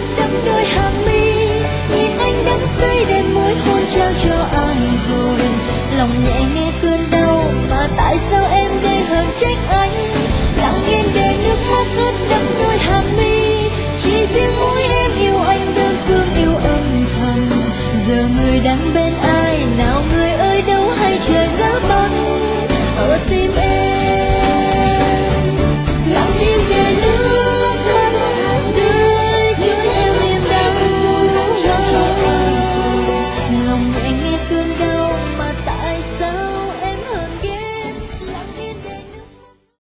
ướt đẫm đôi hàng mi, nhìn anh đắm say đêm môi hôn trao cho ai rồi, lòng nhẹ nghe cơn đau mà tại sao em gây hờn trách anh, lặng yên để nước mắt ướt đẫm đôi hàng mi, chỉ riêng mỗi em yêu anh đơn phương yêu âm thầm, giờ người đang bên ai nào người ơi đâu hay trời giá băng ở tim em.